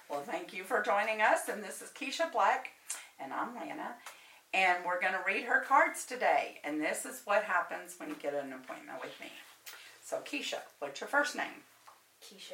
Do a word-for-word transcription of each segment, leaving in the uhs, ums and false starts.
Well, thank you for joining us, and this is Keisha Black, and I'm Lana, and we're going to read her cards today, and this is what happens when you get an appointment with me. So, Keisha, what's your first name? Keisha.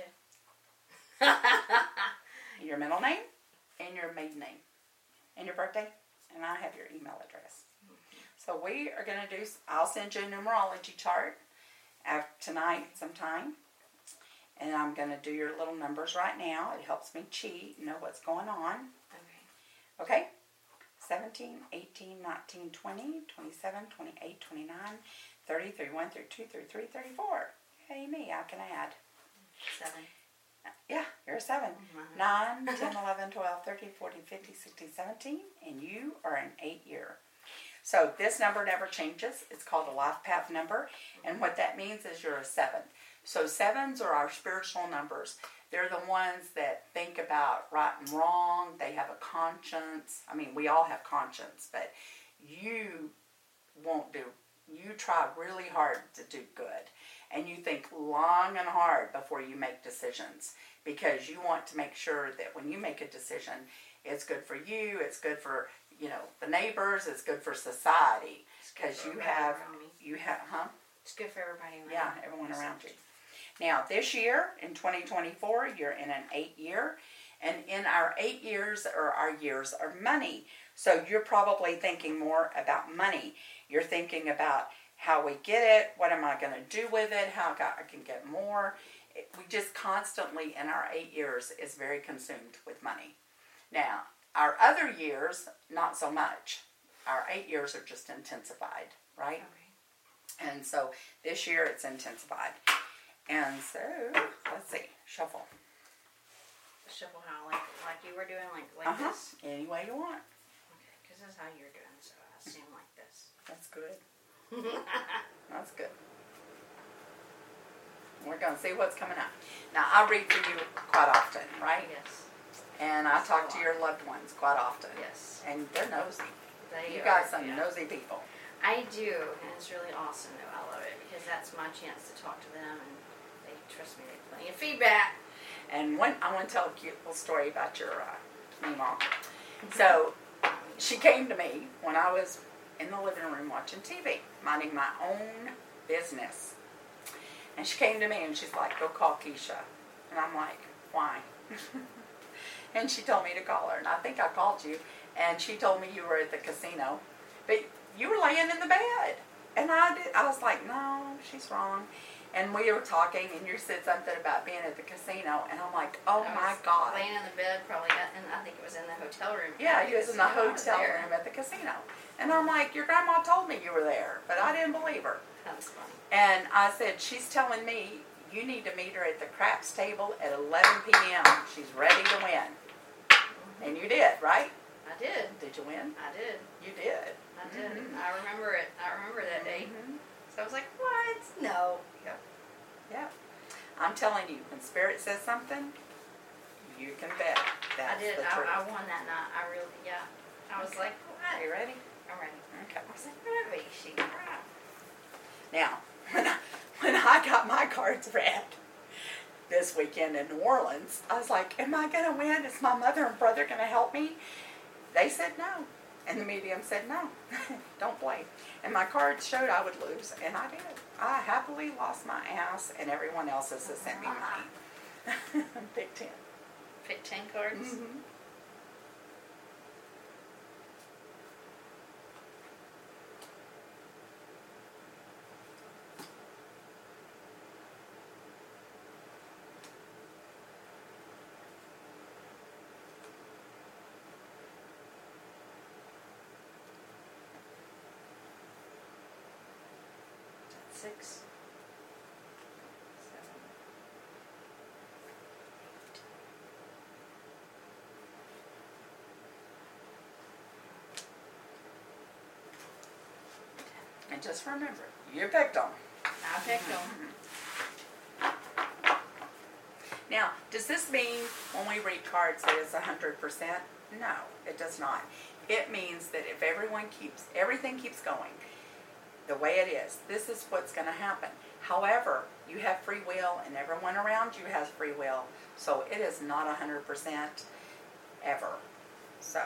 Your middle name, and your maiden name, and your birthday, and I have your email address. Mm-hmm. So we are going to do, I'll send you a numerology chart after tonight sometime. And I'm going to do your little numbers right now. It helps me cheat and know what's going on. Okay. Okay? seventeen, eighteen, nineteen, twenty, twenty-seven, twenty-eight, twenty-nine, thirty, thirty-one, thirty-two, thirty-three, thirty-four. Hey, me, I can add. Seven. Yeah, you're a seven. Mm-hmm. nine, ten, eleven, twelve, thirteen, fourteen, fifteen, sixteen, seventeen. And you are an eight year. So this number never changes. It's called a life path number. And what that means is you're a seven. So sevens are our spiritual numbers. They're the ones that think about right and wrong. They have a conscience. I mean, we all have conscience, but you won't do, you try really hard to do good. And you think long and hard before you make decisions because you want to make sure that when you make a decision, it's good for you, it's good for, you know, the neighbors, it's good for society. Because you have, you have, huh? It's good for everybody around Yeah, everyone around you. Now, this year, in twenty twenty-four, you're in an eight year. And in our eight years are our years of money. So you're probably thinking more about money. You're thinking about how we get it, what am I going to do with it, how I can get more. It, we just constantly, in our eight years, is very consumed with money. Now, our other years, not so much. Our eight years are just intensified, right? Okay. And so this year it's intensified. And so, let's see, shuffle. Shuffle how, like like you were doing, like like uh-huh. this? Any way you want. Okay, because this is how you're doing, so I assume like this. That's good. That's good. We're going to see what's coming up. Now, I read for you quite often, right? Yes. And I talk to your loved ones quite often. Yes. And they're nosy. They you are, got some yeah. nosy people. I do, and it's really awesome, though. I love it, because that's my chance to talk to them, and they trust me, they have plenty of feedback. And one, I want to tell a cute little story about your uh, mom. So, she came to me when I was in the living room watching T V, minding my own business. And she came to me and she's like, go call Keisha. And I'm like, why? And she told me to call her. And I think I called you. And she told me you were at the casino. But you were laying in the bed. And I did. I was like, no, she's wrong. And we were talking, and you said something about being at the casino, and I'm like, oh I my was God. laying in the bed, probably, and I think it was in the hotel room. Yeah, you was in the casino. I was hotel there. room at the casino. And I'm like, your grandma told me you were there, but I didn't believe her. That was funny. And I said, she's telling me you need to meet her at the craps table at eleven p.m. She's ready to win. Mm-hmm. And you did, right? I did. Did you win? I did. You did. I did. Mm-hmm. I remember it. I remember that day. Mm-hmm. So I was like, what? No. Yep. Yep. I'm telling you, when Spirit says something, you can bet that's I did. the I, truth. I won that night. I really, yeah. I was Okay. like, what? Are you ready? I'm ready. Okay. I was like, ready. She right. Now, when I, when I got my cards read this weekend in New Orleans, I was like, am I going to win? Is my mother and brother going to help me? They said no. And the medium said no. Don't play. And my cards showed I would lose, and I did. I happily lost my ass, and everyone else has sent me money. Pick ten. Pick ten cards? Mm-hmm. Six. Seven. Eight. And just remember, you picked them. I picked them. Now, does this mean when we read cards that it's one hundred percent? No, it does not. It means that if everyone keeps, everything keeps going the way it is, this is what's going to happen. However, you have free will, and everyone around you has free will. So it is not one hundred percent ever. So,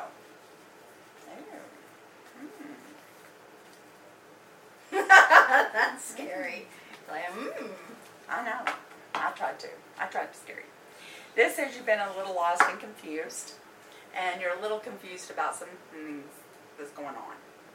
mm. That's scary. Like, mm. I know. I tried to. I tried to scare you. This says you've been a little lost and confused, and you're a little confused about some things that's going on.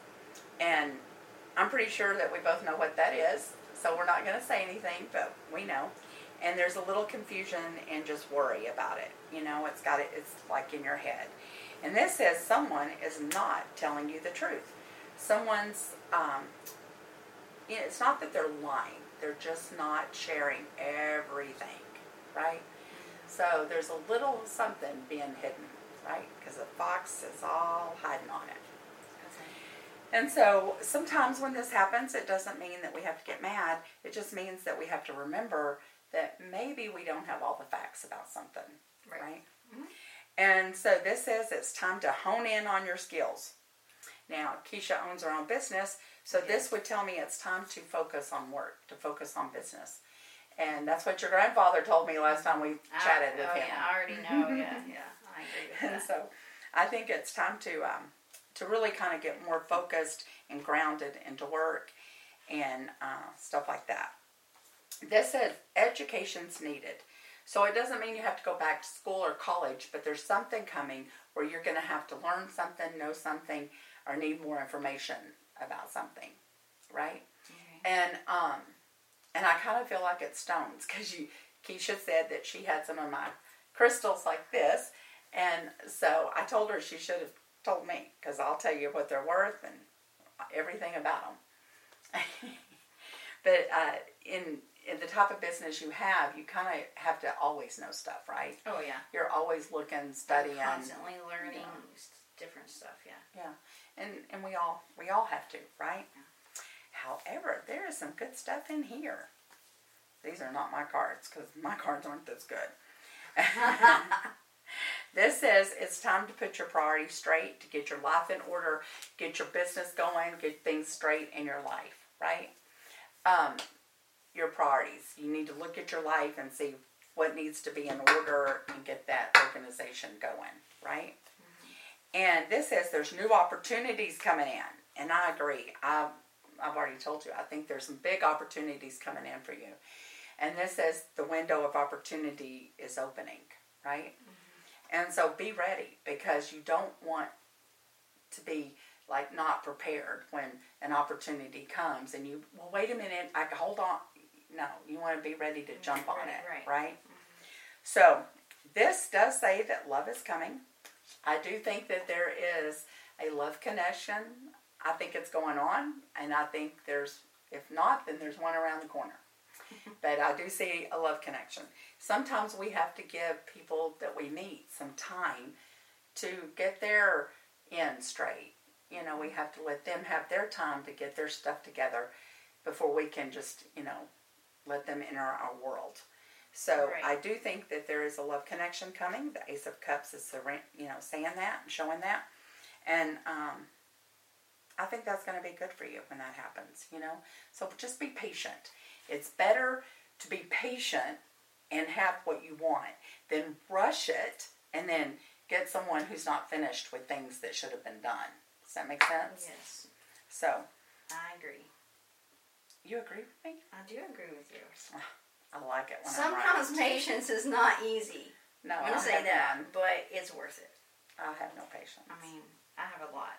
And I'm pretty sure that we both know what that is, so we're not going to say anything, but we know. And there's a little confusion and just worry about it. You know, it's got it. It's like in your head. And this says someone is not telling you the truth. Someone's, um, you know, it's not that they're lying. They're just not sharing everything, right? So there's a little something being hidden, right? Because the fox is all hiding on it. Okay. And so sometimes when this happens, it doesn't mean that we have to get mad. It just means that we have to remember that maybe we don't have all the facts about something, right? right? Mm-hmm. And so this says it's time to hone in on your skills. Now, Keisha owns her own business, so yes. This would tell me it's time to focus on work, to focus on business. And that's what your grandfather told me last time we chatted I, with oh, him. Yeah, I already know. yeah, yeah, I agree with that. And so I think it's time to um, to really kind of get more focused and grounded into work and uh, stuff like that. This says education's needed. So it doesn't mean you have to go back to school or college, but there's something coming where you're going to have to learn something, know something, or need more information about something, right? Okay. And um, and I kind of feel like it's stones, because you, Keisha said that she had some of my crystals like this, and so I told her she should have told me, because I'll tell you what they're worth and everything about them. But uh, in in the type of business you have, you kind of have to always know stuff, right? Oh, yeah. You're always looking, studying. I'm constantly learning yeah. different stuff, yeah. Yeah, and and we all we all have to, right? Yeah. However, there is some good stuff in here. These are not my cards, because my cards aren't this good. This says it's time to put your priorities straight, to get your life in order, get your business going, get things straight in your life, right? Um, your priorities. You need to look at your life and see what needs to be in order and get that organization going, right? Mm-hmm. And this says there's new opportunities coming in, and I agree. I've, I've already told you, I think there's some big opportunities coming in for you. And this says the window of opportunity is opening, right? Mm-hmm. And so be ready, because you don't want to be like not prepared when an opportunity comes and you, well, wait a minute, I can hold on. No, you want to be ready to jump on right, it, right? right? Mm-hmm. So this does say that love is coming. I do think that there is a love connection. I think it's going on, and I think there's, if not, then there's one around the corner. But I do see a love connection. Sometimes we have to give people that we meet some time to get their end straight. You know, we have to let them have their time to get their stuff together before we can just, you know, let them enter our world. So right. I do think that there is a love connection coming. The Ace of Cups is, you know, saying that and showing that. And um, I think that's going to be good for you when that happens, you know. So just be patient. It's better to be patient and have what you want than rush it and then get someone who's not finished with things that should have been done. Does that make sense? Yes. So. I agree. You agree with me? I do agree with you. I like it when Sometimes I'm right. patience is not easy. No, I'm going to say that, none. But it's worth it. I have no patience. I mean, I have a lot.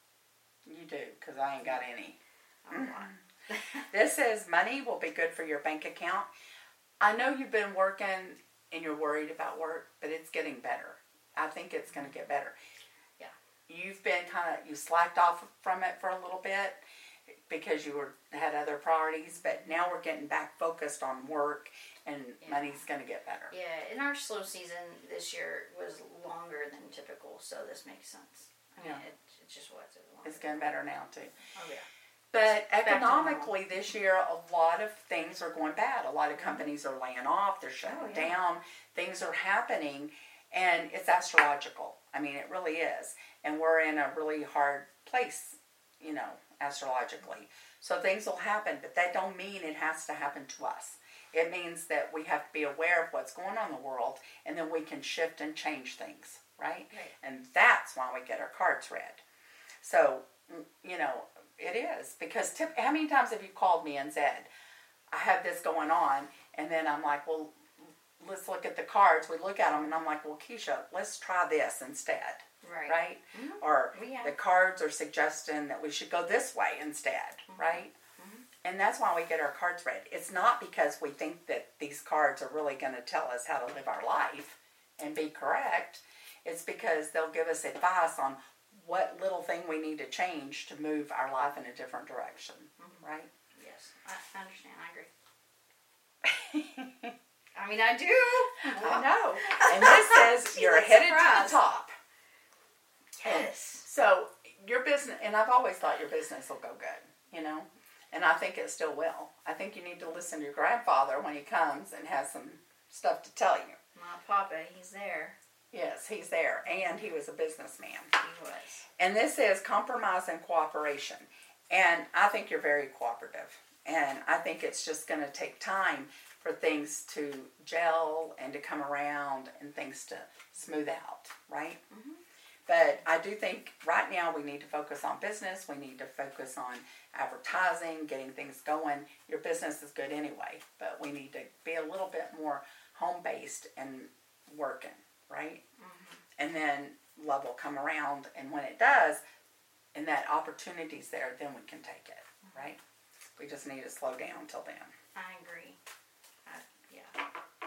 You do, because I ain't got any. A lot. This says money will be good for your bank account. I know you've been working and you're worried about work, but it's getting better. I think it's going to get better. Yeah. You've been kind of, you slacked off from it for a little bit because you were had other priorities, but now we're getting back focused on work, and yeah. money's going to get better. Yeah, and our slow season this year was longer than typical, so this makes sense. I mean, yeah. it, it just was. It it's getting better now, too. Oh, yeah. But economically this year, a lot of things are going bad. A lot of companies are laying off. They're shutting oh, yeah. down. Things are happening, and it's astrological. I mean, it really is. And we're in a really hard place, you know, astrologically. So things will happen, but that don't mean it has to happen to us. It means that we have to be aware of what's going on in the world, and then we can shift and change things, right? Right. And that's why we get our cards read. So, you know, it is. Because tip, how many times have you called me and said, I have this going on, and then I'm like, well, let's look at the cards. We look at them, and I'm like, well, Keisha, let's try this instead. Right. Right? Mm-hmm. Or Yeah. the cards are suggesting that we should go this way instead, Mm-hmm. right? Mm-hmm. And that's why we get our cards read. It's not because we think that these cards are really going to tell us how to live our life and be correct. It's because they'll give us advice on what little thing we need to change to move our life in a different direction, Mm-hmm. right? Yes, I I understand. I agree. I mean, I do. I know. And this says She you're looks headed surprised. to the top. Yes. So your business, and I've always thought your business will go good, you know, and I think it still will. I think you need to listen to your grandfather when he comes and has some stuff to tell you. My papa, he's there. Yes, he's there, and he was a businessman. He was. And this is compromise and cooperation, and I think you're very cooperative, and I think it's just going to take time for things to gel and to come around and things to smooth out, right? Mm-hmm. But I do think right now we need to focus on business. We need to focus on advertising, getting things going. Your business is good anyway, but we need to be a little bit more home-based and working, right? Mm-hmm. And then love will come around, and when it does, and that opportunity's there, then we can take it, right? We just need to slow down till then. I agree. I, yeah.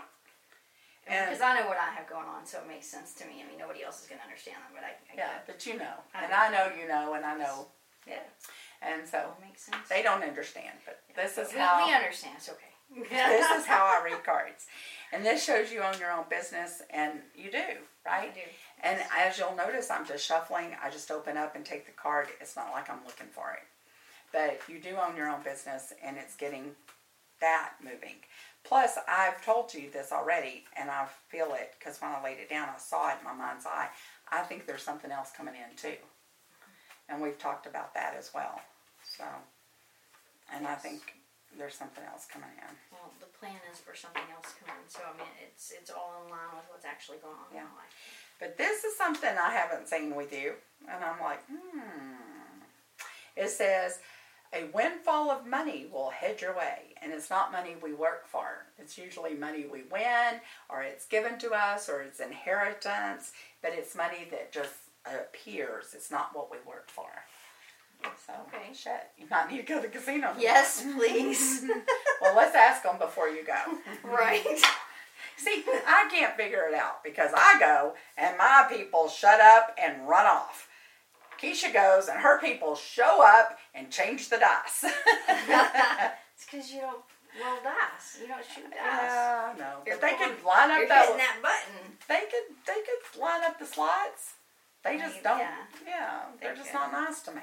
And- Because I know what I have going on, so it makes sense to me. I mean, nobody else is going to understand them, but I, I Yeah, get it. but you know, I and know. I know you know, and I know, Yeah, and so it makes sense. they don't understand, but this is we, how we understand. It's okay. this is how I read cards. And this shows you own your own business, and you do, right? I do. And as you'll notice, I'm just shuffling. I just open up and take the card. It's not like I'm looking for it. But you do own your own business, and it's getting that moving. Plus, I've told you this already, and I feel it, because when I laid it down, I saw it in my mind's eye. I think there's something else coming in, too. And we've talked about that as well. So, and I Yes. think there's something else coming in. Well, the plan is for something else to come in, so I mean, it's it's all in line with what's actually going on Yeah. in my life. But this is something I haven't seen with you. And I'm like, hmm. It says, a windfall of money will head your way. And it's not money we work for. It's usually money we win, or it's given to us, or it's inheritance. But it's money that just appears. It's not what we work for. So, Okay. shit. You might need to go to the casino. Yes, please. Well, let's ask them before you go. Right. See, I can't figure it out because I go and my people shut up and run off. Keisha goes and her people show up and change the dice. It's because you don't roll dice. You don't shoot dice. Yeah, I know. You're But they pulling- could line up You're that. hitting that button. They could. They could line up the slots. They just Maybe, don't. yeah. Yeah, they're They just could. not nice to me.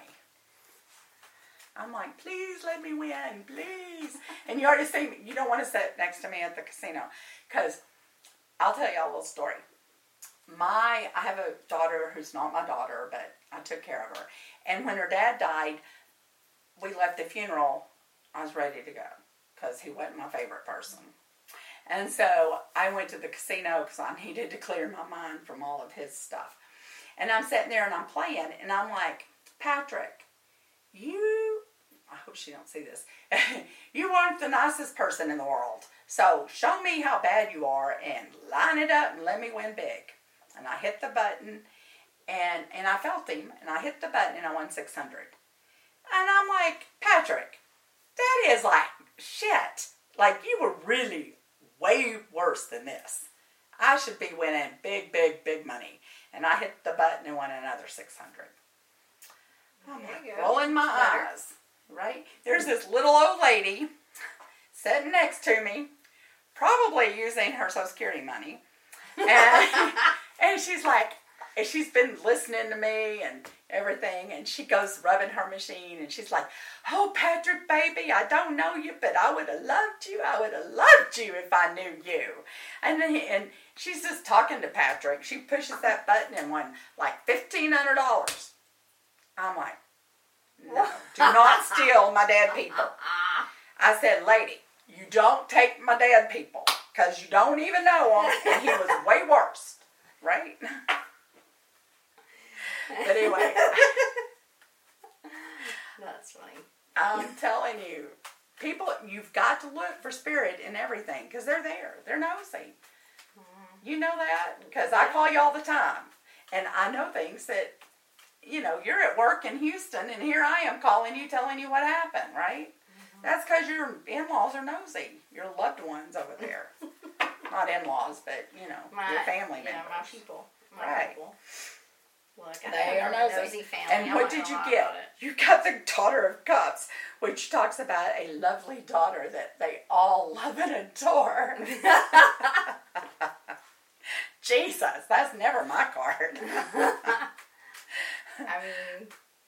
I'm like, please let me win, please. And you already see me. You don't want to sit next to me at the casino, because I'll tell you a little story. My, I have a daughter who's not my daughter, but I took care of her. And when her dad died, we left the funeral. I was ready to go because he wasn't my favorite person. And so I went to the casino because I needed to clear my mind from all of his stuff. And I'm sitting there and I'm playing, and I'm like, Patrick, you, I hope she don't see this, you aren't the nicest person in the world. So show me how bad you are and line it up and let me win big. And I hit the button, and, and I felt him, and I hit the button, and I won six hundred. And I'm like, Patrick, that is like shit. Like, you were really way worse than this. I should be winning big, big, big money. And I hit the button and won another six hundred. I'm There like you go. rolling my Better. eyes, right? There's this little old lady sitting next to me, probably using her Social Security money. And, and she's like, and she's been listening to me and everything, and she goes rubbing her machine, and she's like, oh, Patrick, baby, I don't know you, but I would have loved you. I would have loved you if I knew you. And then, and she's just talking to Patrick. She pushes that button and won like fifteen hundred dollars. I'm like, no. Do not steal my dead people. I said, lady, you don't take my dead people because you don't even know them, and he was way worse, right? But anyway. That's funny. I'm telling you, people, you've got to look for spirit in everything because they're there. They're nosy. Mm-hmm. You know that because I call you all the time. And I know things that, you know, you're at work in Houston and here I am calling you, telling you what happened, right? Mm-hmm. That's because your in-laws are nosy. Your loved ones over there. Not in-laws, but, you know, my, your family members. Yeah, my people. My right. people. Look, I they are nosy. nosy family. And what did you get? You got the Daughter of Cups, which talks about a lovely daughter that they all love and adore. Jesus, that's never my card. I mean,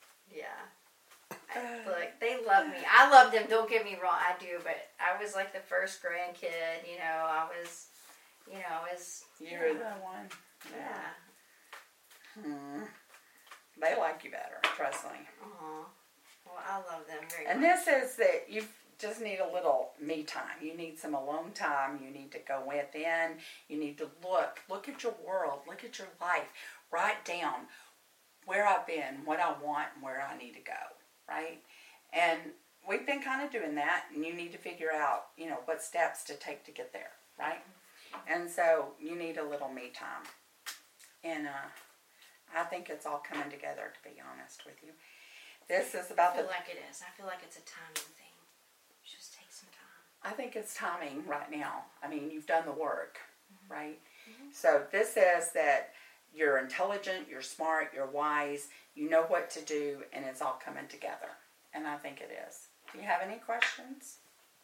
yeah. Look, they love me. I love them, don't get me wrong, I do, but I was like the first grandkid, you know, I was, you know, I was... You were the one. Yeah. yeah. Hmm. They like you better, trust me. Aww. Well, I love them very and much. And this is that you just need a little me time. You need some alone time. You need to go within. You need to look. Look at your world. Look at your life. Write down where I've been, what I want, and where I need to go, right? And we've been kind of doing that, and you need to figure out, you know, what steps to take to get there, right? And so you need a little me time. And, uh... I think it's all coming together, to be honest with you. This is about the... I feel the, like it is. I feel like it's a timing thing. Just take some time. I think it's timing right now. I mean, you've done the work, mm-hmm. right? Mm-hmm. So this says that you're intelligent, you're smart, you're wise, you know what to do, and it's all coming together. And I think it is. Do you have any questions?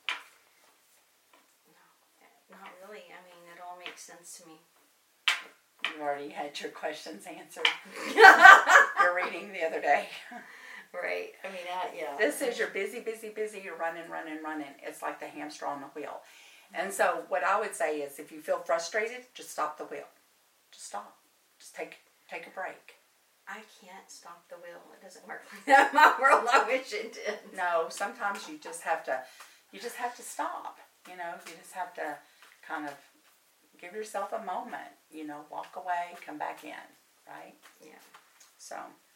No, not really. I mean, it all makes sense to me. You already had your questions answered. Your reading the other day. Right. I mean, uh, yeah. This is you're busy, busy, busy. You're running, running, running. It's like the hamster on the wheel. And so what I would say is if you feel frustrated, just stop the wheel. Just stop. Just take take a break. I can't stop the wheel. It doesn't work like that in my world. I wish it did. No, sometimes you just have to, you just have to stop. You know, you just have to kind of give yourself a moment, you know, walk away, come back in, right? Yeah. So,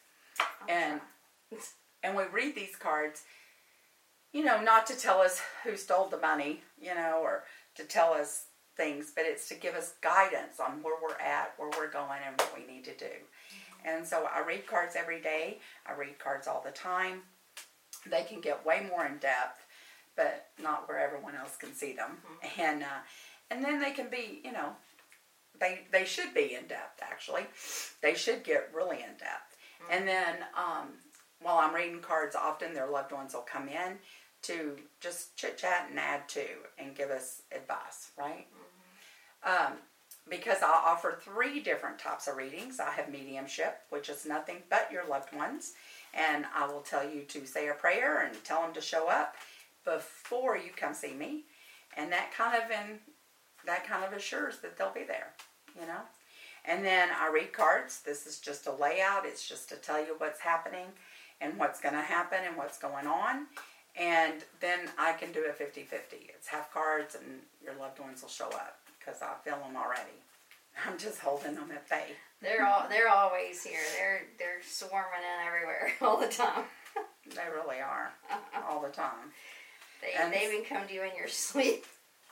and and we read these cards, you know, not to tell us who stole the money, you know, or to tell us things, but it's to give us guidance on where we're at, where we're going, and what we need to do. Mm-hmm. And so I read cards every day. I read cards all the time. They can get way more in depth, but not where everyone else can see them. Mm-hmm. And, uh, And then they can be, you know, they they should be in depth, actually. They should get really in depth. Mm-hmm. And then um, while I'm reading cards, often their loved ones will come in to just chit-chat and add to and give us advice, right? Mm-hmm. Um, because I offer three different types of readings. I have mediumship, which is nothing but your loved ones. And I will tell you to say a prayer and tell them to show up before you come see me. And that kind of in... that kind of assures that they'll be there, you know. And then I read cards. This is just a layout. It's just to tell you what's happening and what's going to happen and what's going on. And then I can do a fifty-fifty. It's half cards and your loved ones will show up because I feel them already. I'm just holding them at bay. They're all they're always here. They're they're swarming in everywhere all the time. They really are all the time. They and they even come to you in your sleep.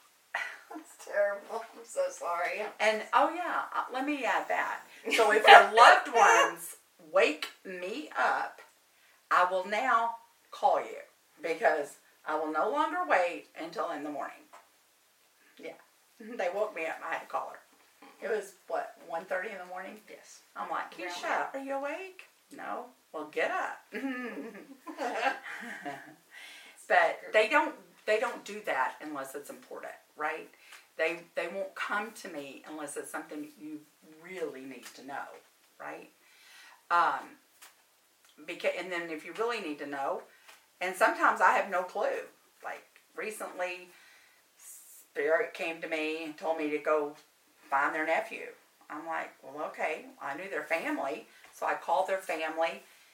That's terrible. I'm so sorry. And, oh yeah, let me add that. So if your loved ones wake me up, I will now call you because I will no longer wait until in the morning. Yeah. They woke me up. I had to call her. It was, what, one thirty in the morning? Yes. I'm like, Keisha, are you awake? No. Well, get up. But they don't, they don't do that unless it's important, right? They they won't come to me unless it's something you really need to know, right? Um, because and then if you really need to know, and sometimes I have no clue. Like recently, Spirit came to me and told me to go find their nephew. I'm like, well, okay. I knew their family, so I called their family,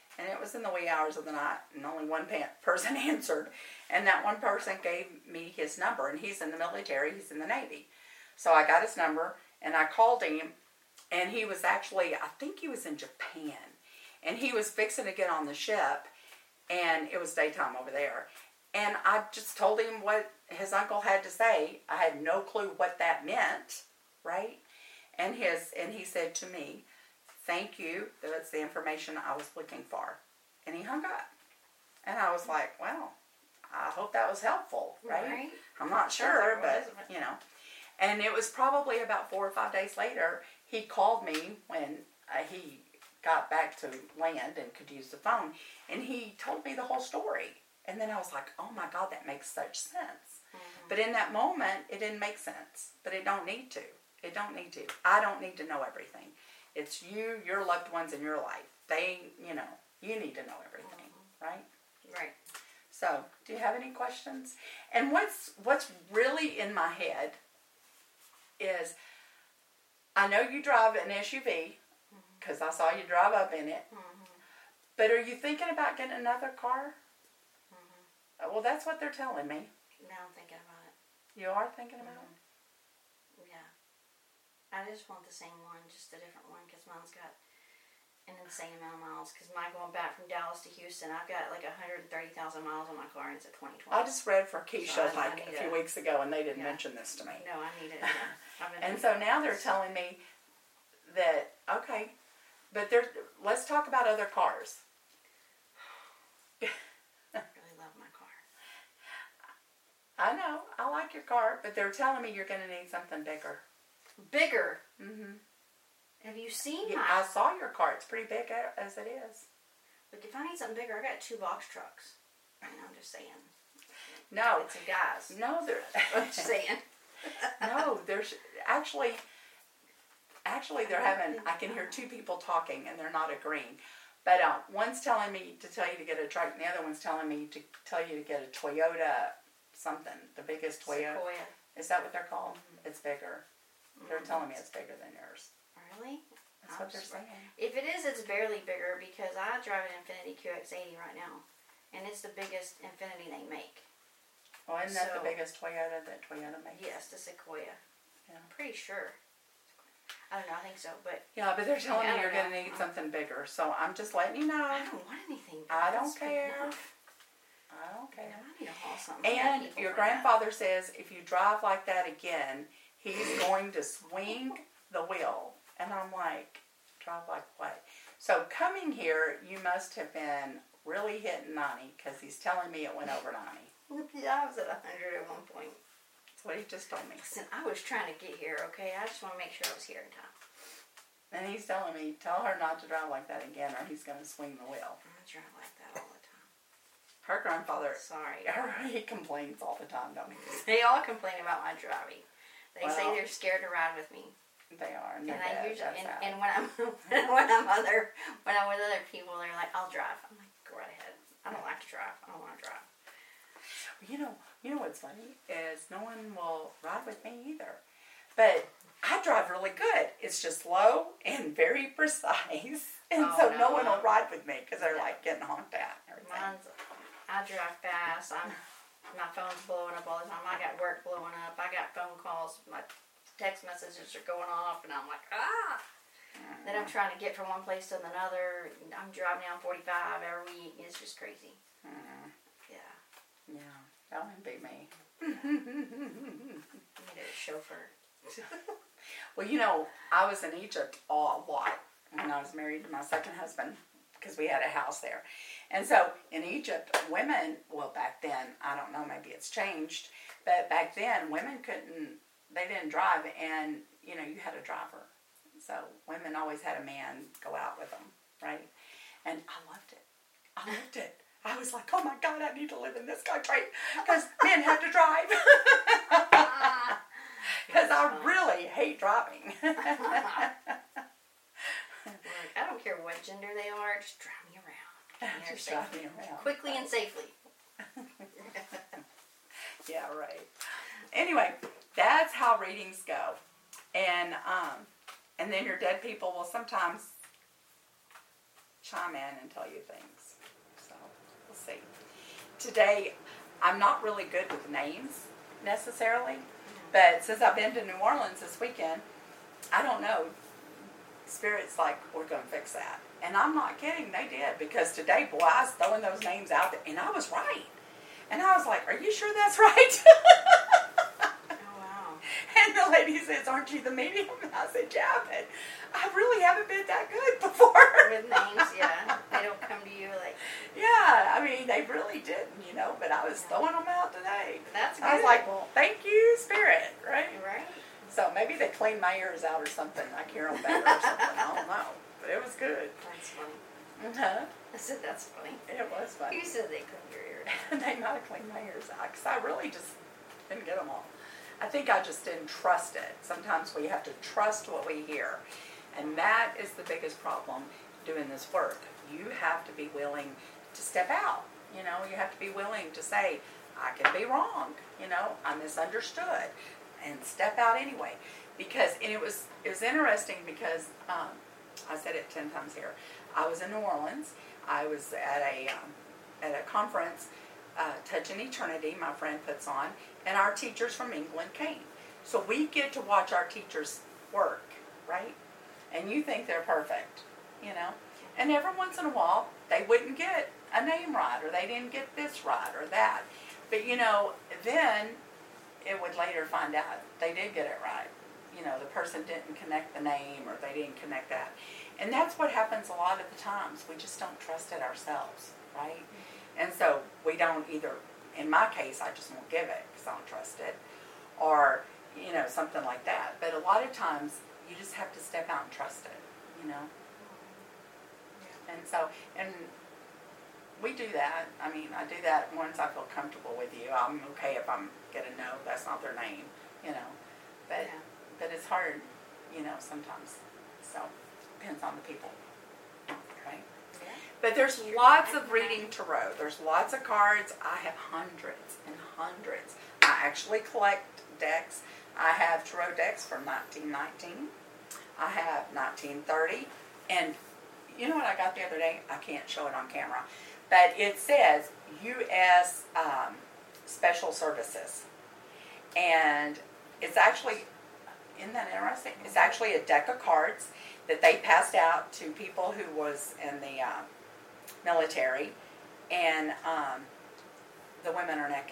And it was in the wee hours of the night, and only one pa- person answered. And that one person gave me his number, and he's in the military, he's in the Navy. So I got his number, and I called him, and he was actually, I think he was in Japan. And he was fixing to get on the ship, and it was daytime over there. And I just told him what his uncle had to say. I had no clue what that meant, right? And his and he said to me, "Thank you. That's the information I was looking for." And he hung up. And I was like, "Well, I hope that was helpful, right?" Right. I'm not sure, Sure, but, you know. And it was probably about four or five days later, he called me when uh, he got back to land and could use the phone. And he told me the whole story. And then I was like, oh my God, that makes such sense. Mm-hmm. But in that moment, it didn't make sense. But it don't need to. It don't need to. I don't need to know everything. It's you, your loved ones in your life. They, you know, you need to know everything, mm-hmm. right? Right. So, do you have any questions? And what's what's really in my head is, I know you drive an S U V, because mm-hmm. I saw you drive up in it. Mm-hmm. But are you thinking about getting another car? Mm-hmm. Well, that's what they're telling me. Now I'm thinking about it. You are thinking about mm-hmm. it? Yeah. I just want the same one, just a different one, because mine's got an insane amount of miles. Because my going back from Dallas to Houston, I've got like one hundred thirty thousand miles on my car, and it's a twenty twenty. I just read for Keisha so like a few a, weeks ago, and they didn't yeah. mention this to me. No, I need it. Yeah. And so now they're telling me that, okay, but they're, let's talk about other cars. I really love my car. I know, I like your car, but they're telling me you're going to need something bigger. Bigger? Mm-hmm. Have you seen yeah, my... I saw your car. It's pretty big as it is. But if I need something bigger, I got two box trucks. I mean, I'm just saying. No. It's a guys. No, they're... I'm just saying. No, there's... Actually, actually they're having... I can hear two people talking, and they're not agreeing. But uh, one's telling me to tell you to get a truck, and the other one's telling me to tell you to get a Toyota something. The biggest Toyota. Sequoia. Is that what they're called? Mm-hmm. It's bigger. They're mm-hmm. telling me it's bigger than yours. Really? That's I'm what they're saying. If it is, it's barely bigger because I drive an Infiniti Q X eighty right now. And it's the biggest Infiniti they make. Well, isn't that so, the biggest Toyota that Toyota makes? Yes, the Sequoia. Yeah. I'm pretty sure. I don't know, I think so, but... Yeah, but they're telling yeah, me you're going to need something bigger. So I'm just letting you know. I don't want anything bigger. I don't care. I don't care. I need to haul something. And your grandfather that. says if you drive like that again, he's going to swing the wheel. And I'm like, drive like what? So coming here, you must have been really hitting ninety because he's telling me it went over ninety. Yeah, I was at one hundred at one point. That's what he just told me. Listen, I was trying to get here, okay? I just want to make sure I was here in time. And he's telling me, tell her not to drive like that again or he's going to swing the wheel. I drive like that all the time. Her grandfather, sorry, he complains all the time, don't he? They all complain about my driving. They well, say they're scared to ride with me. They are, and, and I usually, and, and when I'm when I'm other when I'm with other people, they're like, "I'll drive." I'm like, "Go right ahead." I don't like to drive. I don't want to drive. You know, you know what's funny is no one will ride with me either. But I drive really good. It's just slow and very precise, and oh, so no, no one no. will ride with me because they're like getting honked at and everything. Mine's, I drive fast. I'm, my phone's blowing up all the time. I got work blowing up. I got phone calls. My text messages are going off, and I'm like, ah. Mm. Then I'm trying to get from one place to another. I'm driving down forty-five every week. It's just crazy. Mm. Yeah. Yeah, that wouldn't be me. I need a chauffeur. Well, you know, I was in Egypt a lot when I was married to my second husband because we had a house there. And so in Egypt, women, well, back then, I don't know, maybe it's changed, but back then, women couldn't, they didn't drive, and, you know, you had a driver. So women always had a man go out with them, right? And I loved it. I loved it. I was like, oh my God, I need to live in this country because men have to drive. Because I really hate driving. Look, I don't care what gender they are, just drive me around. Just drive me around. Quickly and safely. Yeah, right. Anyway, that's how readings go. And um, and then your dead people will sometimes chime in and tell you things. So we'll see. Today, I'm not really good with names necessarily, but since I've been to New Orleans this weekend, I don't know. Spirit's like, we're going to fix that. And I'm not kidding, they did. Because today, boy, I was throwing those names out there, and I was right. And I was like, are you sure that's right? Oh, wow. And the lady says, aren't you the medium? And I said, yeah, but I really haven't been that good before. With names, yeah. They don't come to you like... Yeah, I mean, they really didn't, you know, but I was throwing them out today. That's good. I was like, well, thank you, Spirit, right? Right. So maybe they cleaned my ears out or something. I can hear them better or something. I don't know. But it was good. That's funny. Uh-huh. I said, that's funny. It was funny. You said they cleaned your ears. They might have cleaned my ears out because I really just didn't get them all. I think I just didn't trust it. Sometimes we have to trust what we hear. And that is the biggest problem doing this work. You have to be willing to step out. You know, you have to be willing to say, I can be wrong. You know, I misunderstood. And step out anyway. Because, and it was, it was interesting because, um, I said it ten times here. I was in New Orleans. I was at a, um, at a conference, uh, Touching Eternity, my friend puts on, and our teachers from England came. So we get to watch our teachers work, right? And you think they're perfect, you know? And every once in a while, they wouldn't get a name right, or they didn't get this right, or that. But, you know, then it would later find out they did get it right. You know, the person didn't connect the name, or they didn't connect that. And that's what happens a lot of the times. We just don't trust it ourselves, right? And so we don't either, in my case, I just won't give it because I don't trust it, or, you know, something like that. But a lot of times, you just have to step out and trust it, you know? And so, and we do that. I mean, I do that once I feel comfortable with you. I'm okay if I'm gonna know that's not their name, you know? But, Yeah. but it's hard, you know, sometimes. So, depends on the people, right? Yeah. But there's lots of reading tarot. There's lots of cards. I have hundreds and hundreds. I actually collect decks. I have tarot decks from nineteen nineteen. I have nineteen thirty. And you know what I got the other day? I can't show it on camera. But it says U S Um, Special Services. And it's actually, isn't that interesting? It's actually a deck of cards that they passed out to people who was in the uh, military. And um, the women are naked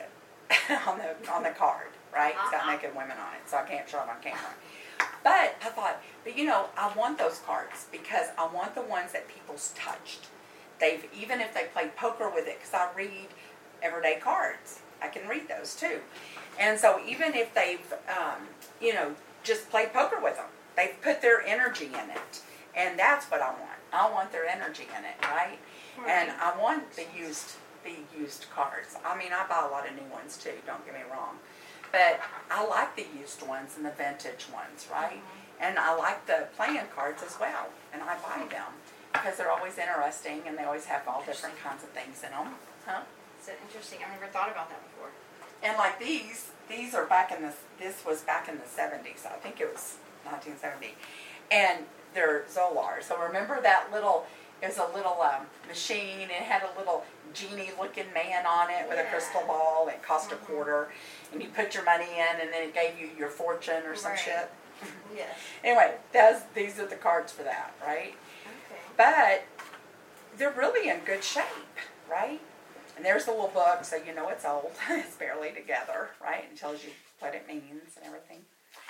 on the on the card, right? It's got naked women on it, so I can't show it on camera. But I thought, but you know, I want those cards because I want the ones that people's touched. They've, even if they play poker with it, because I read everyday cards, I can read those too. And so even if they've, um, you know, just played poker with them, they've put their energy in it. And that's what I want. I want their energy in it, right? Right. And I want the used, the used cards. I mean, I buy a lot of new ones too, don't get me wrong. But I like the used ones and the vintage ones, right? Mm-hmm. And I like the playing cards as well. And I buy them because they're always interesting and they always have all different kinds of things in them. Huh? It's interesting. I've never thought about that before. And like these, these are back in the, this was back in the seventies. I think it was nineteen seventy. And they're Zolar. So remember that little, it was a little um, machine. It had a little genie-looking man on it with yeah. a crystal ball. It cost mm-hmm. a quarter. And you put your money in, and then it gave you your fortune or some right. shit. Yes. Anyway, that's, these are the cards for that, right? Okay. But they're really in good shape, right? And there's the little book, so you know it's old. It's barely together, right? It tells you what it means and everything.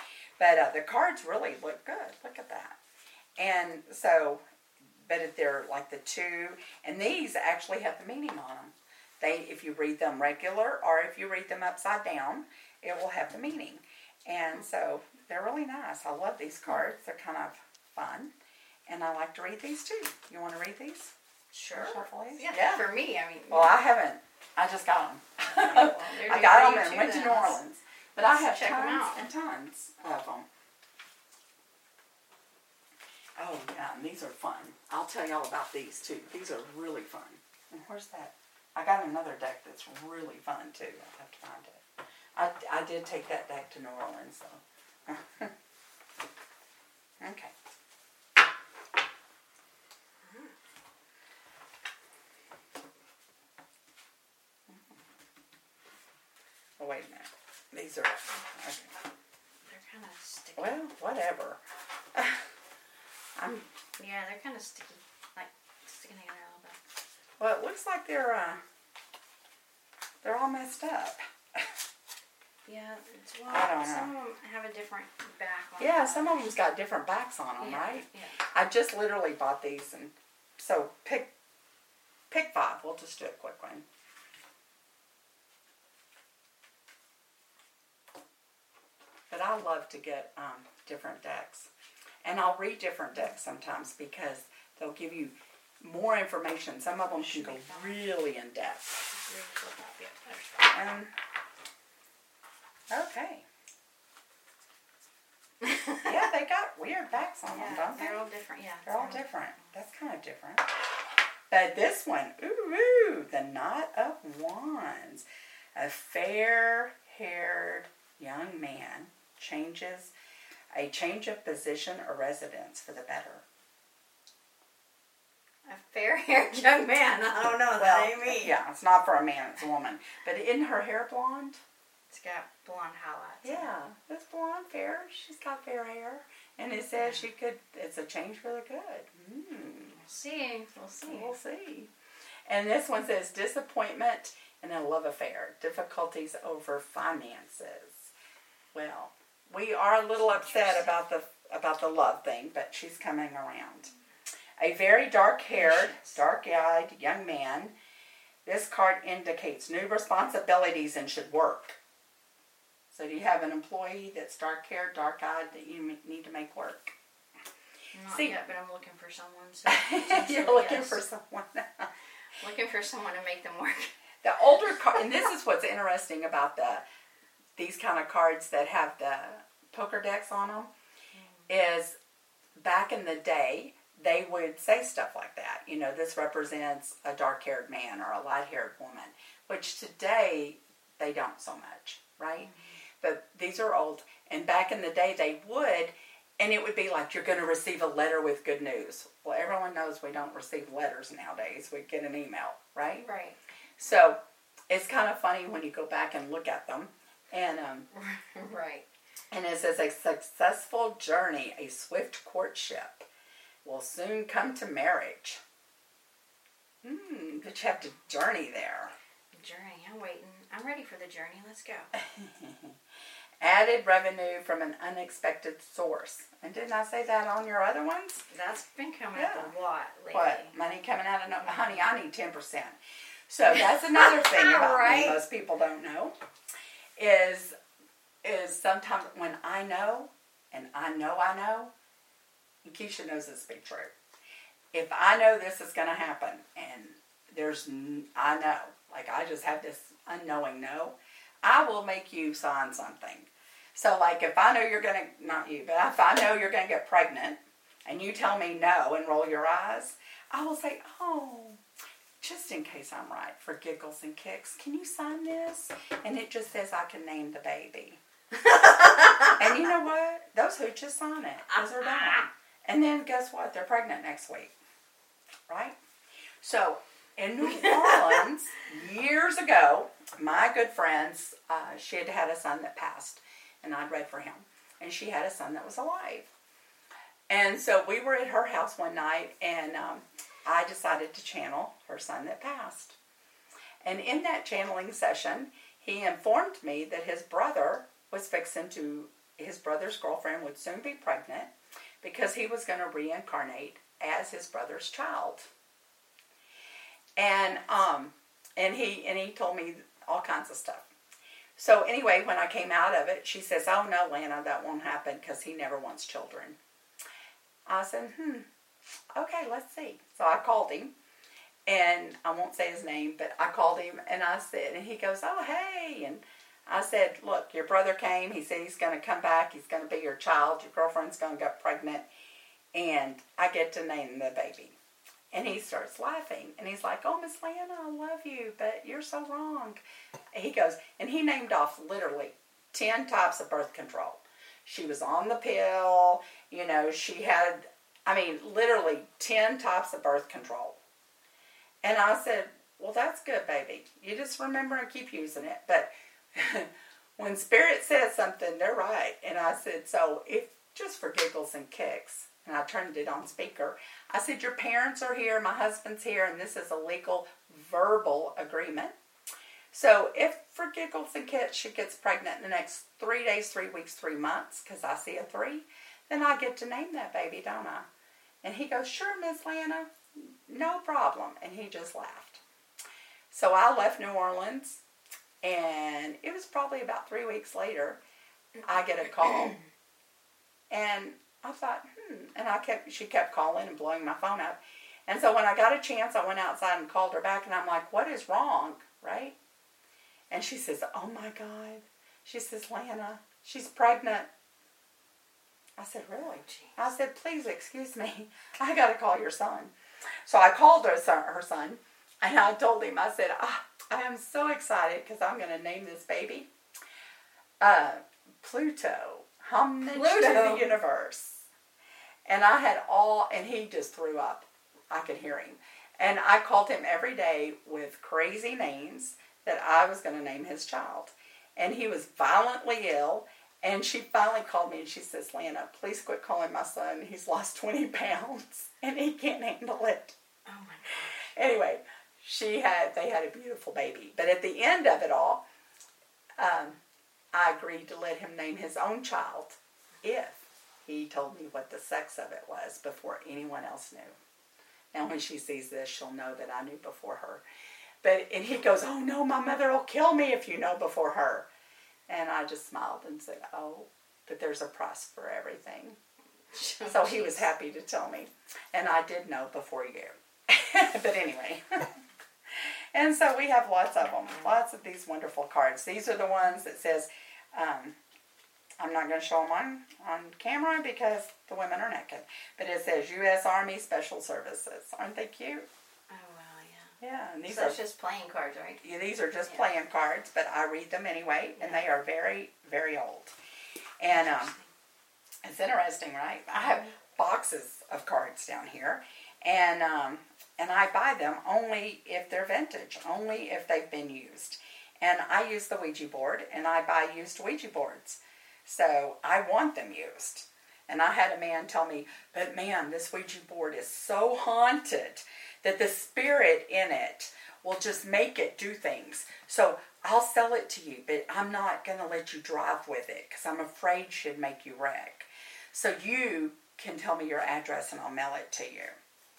But uh, the cards really look good. Look at that. And so, but if they're like the two, and these actually have the meaning on them. They, if you read them regular or if you read them upside down, it will have the meaning. And so they're really nice. I love these cards. They're kind of fun. And I like to read these too. You want to read these? Sure. Yeah. yeah. For me, I mean. Well, I haven't. I just got them. Well, I got them and went then. to New Orleans. But I have check tons and tons of them. Oh, yeah, and these are fun. I'll tell you all about these, too. These are really fun. And where's that? I got another deck that's really fun, too. I'll have to find it. I, I did take that deck to New Orleans, so. Okay. These are, okay. They're kind of sticky. Well, whatever. I'm, Yeah, they're kind of sticky. Like, sticking together a little bit. well, it looks like they're, uh, they're all messed up. Yeah, it's, well, I don't know. some of them have a different back on Yeah, them. some of them's got different backs on them, Yeah, right? yeah. I just literally bought these, and so pick, pick five. We'll just do a quick one. But I love to get um, different decks. And I'll read different decks sometimes because they'll give you more information. Some of them can go really in depth. Um, okay. Yeah, they got weird backs on them, Yeah, don't they? they're all different, yeah. They're all different. That's kind of different. But this one, ooh, ooh, the Knight of Wands. A fair-haired young man changes a change of position or residence for the better. A fair-haired young man. I don't know. Well, That ain't me. yeah, it's not for a man, it's a woman. But isn't her hair blonde? It's got blonde highlights. Yeah, it's blonde, fair. She's got fair hair. And it says she could, it's a change for the good. Mm. We'll see. We'll see. We'll see. And this one says disappointment in a love affair, difficulties over finances. Well, we are a little upset about the about the love thing, but she's coming around. A very dark-haired, dark-eyed young man. This card indicates new responsibilities and should work. So do you have an employee that's dark-haired, dark-eyed that you need to make work? Not See, yet, but I'm looking for someone. So you're potentially, looking yes. for someone. Looking for someone to make them work. The older card, and this is what's interesting about the these kind of cards that have the poker decks on them, mm. is back in the day, they would say stuff like that. You know, this represents a dark-haired man or a light-haired woman, which today they don't so much, right? Mm-hmm. But these are old, and back in the day they would, and it would be like, you're going to receive a letter with good news. Well, everyone knows we don't receive letters nowadays. We get an email, right? Right. So it's kind of funny when you go back and look at them. And um, right. And it says, a successful journey, a swift courtship will soon come to marriage. Hmm, but you have to journey there. Journey, I'm waiting. I'm ready for the journey. Let's go. Added revenue from an unexpected source. And didn't I say that on your other ones? That's been coming Yeah. up a lot lately. What? Money coming out of no... Honey, I need ten percent. So that's another thing about Right. me most people don't know. Is, is sometimes when I know, and I know I know, and Keisha knows this to be true. If I know this is going to happen, and there's, I know, like I just have this unknowing know, I will make you sign something. So like if I know you're going to, not you, but if I know you're going to get pregnant, and you tell me no and roll your eyes, I will say, oh, just in case I'm right, for giggles and kicks, can you sign this? And it just says I can name the baby. And you know what? Those hooches sign it, because they're done. And then guess what? They're pregnant next week. Right? So, in New Orleans, years ago, my good friends, uh, she had had a son that passed, and I'd read for him. And she had a son that was alive. And so we were at her house one night, and um, I decided to channel her son that passed. And in that channeling session, he informed me that his brother was fixing to, his brother's girlfriend would soon be pregnant because he was going to reincarnate as his brother's child. And um, and he and he told me all kinds of stuff. So anyway, when I came out of it, she says, "Oh no, Lana, that won't happen because he never wants children." I said, "Hmm, okay, let's see." So I called him, and I won't say his name, but I called him, and I said, and he goes, "Oh hey," and I said, "Look, your brother came. He said he's going to come back. He's going to be your child. Your girlfriend's going to get pregnant, and I get to name the baby." And he starts laughing, and he's like, "Oh, Miss Lana, I love you, but you're so wrong." He goes, and he named off literally ten types of birth control. She was on the pill, you know, she had, I mean, literally ten types of birth control. And I said, "Well, that's good, baby. You just remember and keep using it." But when Spirit says something, they're right. And I said, so if just for giggles and kicks, and I turned it on speaker, I said, your parents are here, my husband's here, and this is a legal verbal agreement. So if for giggles and kicks she gets pregnant in the next three days, three weeks, three months, because I see a three, then I get to name that baby, don't I? And he goes, sure, Miss Lana, no problem. And he just laughed. So I left New Orleans, and it was probably about three weeks later, I get a call. And I thought, hmm. And I kept, she kept calling and blowing my phone up. And so when I got a chance, I went outside and called her back, and I'm like, what is wrong, right? And she says, oh my God. She says, Lana, she's pregnant. I said, really? I said, please excuse me. I got to call your son. So I called her son, her son, and I told him, I said, ah, I am so excited because I'm going to name this baby uh, Pluto, homage Pluto. to the universe. And I had all, and he just threw up. I could hear him. And I called him every day with crazy names that I was going to name his child. And he was violently ill. And she finally called me and she says, Lana, please quit calling my son. He's lost twenty pounds and he can't handle it. Oh my gosh. Anyway, she had, they had a beautiful baby. But at the end of it all, um, I agreed to let him name his own child if he told me what the sex of it was before anyone else knew. And when she sees this, she'll know that I knew before her. But, and he goes, oh no, my mother will kill me if you know before her. And I just smiled and said, oh, but there's a price for everything. So he was happy to tell me. And I did know before you. But anyway. And so we have lots of them. Lots of these wonderful cards. These are the ones that says, um, I'm not going to show them on, on camera because the women are naked. But it says U S Army Special Services. Aren't they cute? Oh, wow, yeah. Yeah. And these so are it's just playing cards, right? Yeah, these are just Yeah. playing cards, but I read them anyway, and Yeah. they are very, very old. And um, it's interesting, right? I have boxes of cards down here, and um, and I buy them only if they're vintage, only if they've been used. And I use the Ouija board, and I buy used Ouija boards. So I want them used. And I had a man tell me, but man, this Ouija board is so haunted that the spirit in it will just make it do things. So I'll sell it to you, but I'm not going to let you drive with it because I'm afraid she'd make you wreck. So you can tell me your address and I'll mail it to you.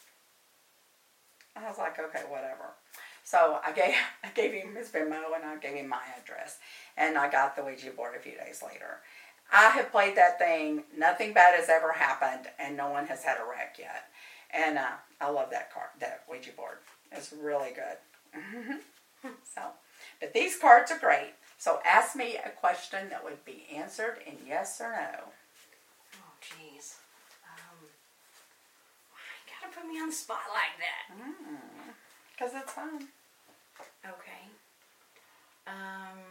I was like, okay, whatever. So I gave I gave him his Venmo and I gave him my address. And I got the Ouija board a few days later. I have played that thing. Nothing bad has ever happened, and no one has had a wreck yet. And uh, I love that card, that Ouija board. It's really good. So, but these cards are great. So ask me a question that would be answered in yes or no. Oh, jeez. Um, why you gotta put me on the spot like that? Because it's fun. Okay. Um.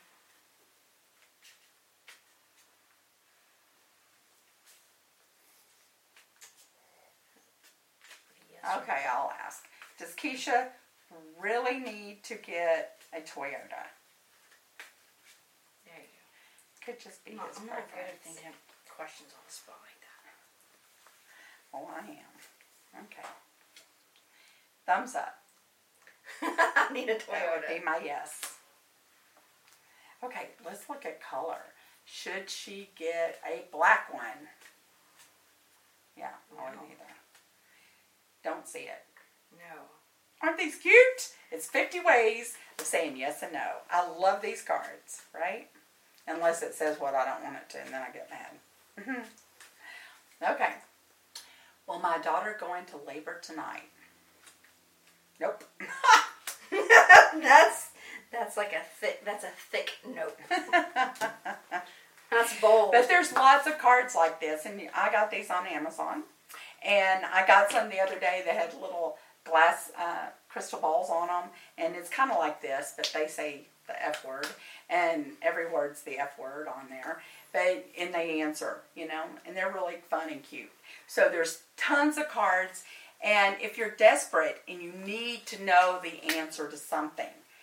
Yes or Okay, I'll ask. Does Keisha really need to get a Toyota? There you go. Could just be I'm not, his I'm not good preference. at thinking of questions on the spot like that. Oh, I am. Okay. Thumbs up. I need a That would Toyota. be my yes. Okay, let's look at color. Should she get a black one? Yeah, I wouldn't No. either. Don't see it. No. Aren't these cute? It's fifty ways of saying yes and no. I love these cards, right? Unless it says what I don't want it to, and then I get mad. Okay. Will my daughter go into labor tonight? Nope. that's that's like a thick. That's a thick note. That's bold. But there's lots of cards like this, and I got these on Amazon. And I got some the other day that had little glass uh, crystal balls on them, and it's kind of like this, but they say the F word, and every word's the F word on there. But and they answer, you know, and they're really fun and cute. So there's tons of cards, and if you're desperate and you need to know the answer to something,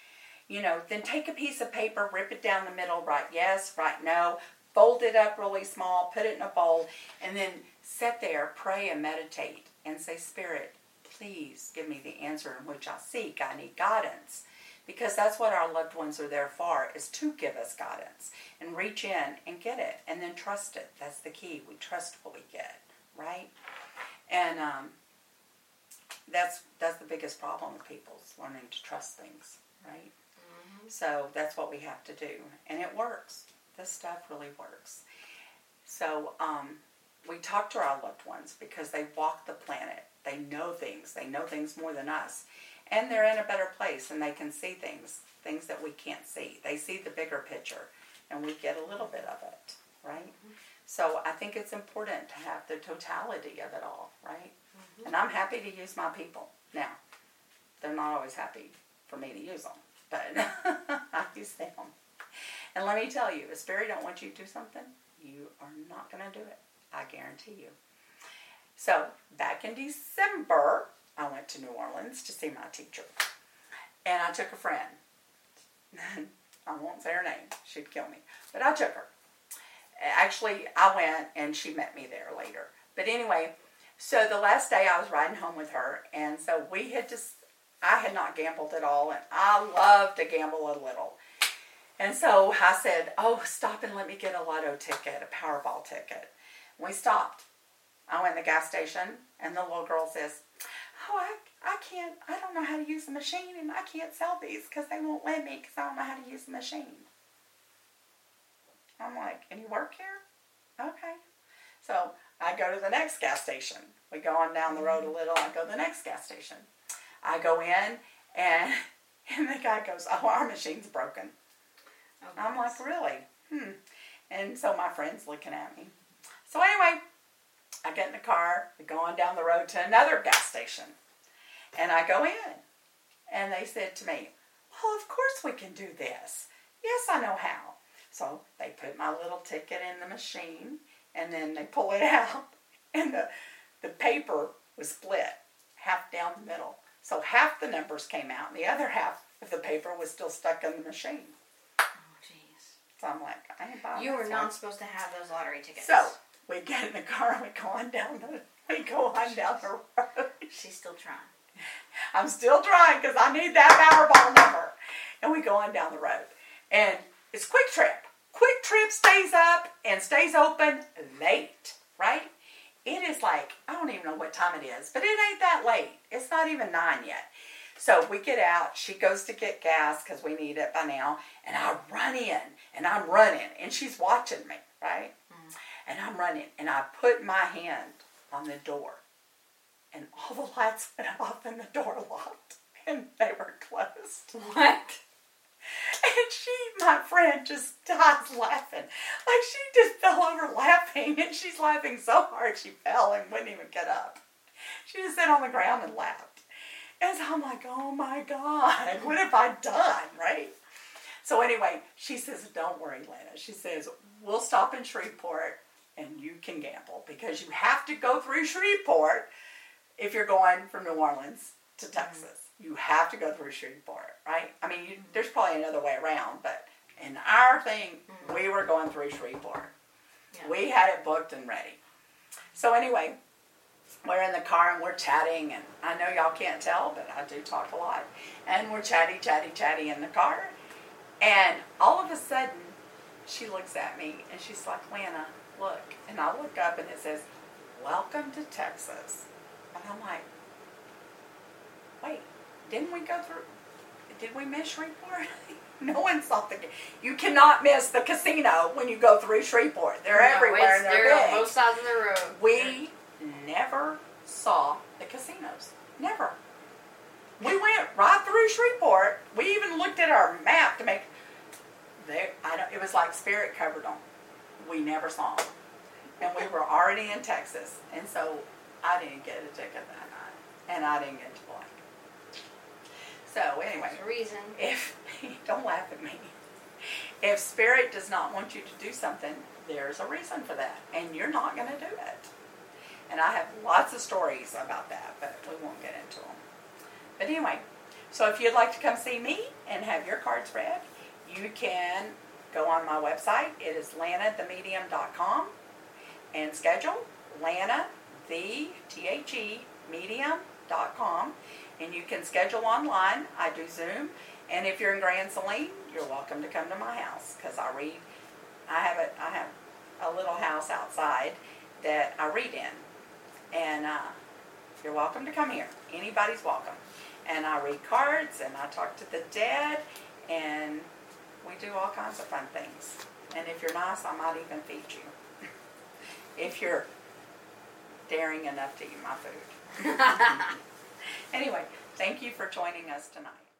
you know, then take a piece of paper, rip it down the middle, write yes, write no, fold it up really small, put it in a bowl, and then sit there, pray and meditate, and say, Spirit, please give me the answer in which I seek. I need guidance. Because that's what our loved ones are there for, is to give us guidance. And reach in and get it. And then trust it. That's the key. We trust what we get. Right? And um, that's that's the biggest problem with people, is learning to trust things. Right? Mm-hmm. So that's what we have to do. And it works. This stuff really works. So um, we talk to our loved ones because they walk the planet. They know things. They know things more than us. And they're in a better place, and they can see things, things that we can't see. They see the bigger picture, and we get a little bit of it, right? Mm-hmm. So I think it's important to have the totality of it all, right? Mm-hmm. And I'm happy to use my people. Now, they're not always happy for me to use them, but I use them. And let me tell you, if Spirit don't want you to do something, you are not going to do it. I guarantee you. So, back in December, I went to New Orleans to see my teacher. And I took a friend. I won't say her name. She'd kill me. But I took her. Actually, I went and she met me there later. But anyway, so the last day I was riding home with her. And so we had just, I had not gambled at all. And I love to gamble a little. And so I said, oh, stop and let me get a lotto ticket, a Powerball ticket. And we stopped. I went to the gas station and the little girl says, oh, I, I can't, I don't know how to use the machine, and I can't sell these because they won't let me because I don't know how to use the machine. I'm like, and you work here? Okay. So I go to the next gas station. We go on down the road a little, I go to the next gas station. I go in, and, and the guy goes, oh, our machine's broken. Oh, I'm like, really? Hmm. And so my friend's looking at me. So anyway, I get in the car, we go on down the road to another gas station. And I go in. And they said to me, well, of course we can do this. Yes, I know how. So they put my little ticket in the machine, and then they pull it out. And the, the paper was split, half down the middle. So half the numbers came out, and the other half of the paper was still stuck in the machine. Oh, jeez. So I'm like, I ain't buying You were this not one. supposed to have those lottery tickets. So we get in the car and we go on down the we go on down the road. She's still trying. I'm still trying because I need that Powerball number. And we go on down the road. And it's Quick Trip. Quick Trip stays up and stays open late, right? It is like, I don't even know what time it is, but it ain't that late. It's not even nine yet. So we get out. She goes to get gas because we need it by now. And I run in and I'm running. And she's watching me, right? Mm. And I'm running. And I put my hand on the door. And all the lights went off and the door locked. And they were closed. What? And she, my friend, just dies laughing. Like she just fell over laughing. And she's laughing so hard she fell and wouldn't even get up. She just sat on the ground and laughed. And so I'm like, oh my God, what have I done, right? So anyway, she says, don't worry, Lena. She says, we'll stop in Shreveport and you can gamble because you have to go through Shreveport if you're going from New Orleans to Texas. Mm-hmm. You have to go through Shreveport, right? I mean, you, there's probably another way around, but in our thing, mm-hmm. we were going through Shreveport. Yeah. We had it booked and ready. So anyway, we're in the car and we're chatting, and I know y'all can't tell, but I do talk a lot. And we're chatty, chatty, chatty in the car. And all of a sudden, she looks at me and she's like, Lana, look. And I look up and it says, welcome to Texas. And I'm like, wait, didn't we go through, did we miss Shreveport? No one saw the, you cannot miss the casino when you go through Shreveport. They're no, everywhere and they're, they're big. On both sides of the road. We never saw the casinos. Never. We went right through Shreveport. We even looked at our map to make, there. I don't, it was like Spirit covered them. We never saw them. And we were already in Texas. And so I didn't get a ticket that night. And I didn't get to play. So anyway. There's a reason. If, don't laugh at me. If Spirit does not want you to do something, there's a reason for that. And you're not going to do it. And I have lots of stories about that, but we won't get into them. But anyway, So if you'd like to come see me and have your cards read, you can go on my website. It is lana the medium dot com and schedule Lana the T H E medium dot com, and you can schedule online. I do Zoom, and if you're in Grand Saline, you're welcome to come to my house because I read. I have a I have a little house outside that I read in, and uh, you're welcome to come here. Anybody's welcome. And I read cards, and I talk to the dead, and we do all kinds of fun things. And if you're nice, I might even feed you. If you're daring enough to eat my food. Anyway, thank you for joining us tonight.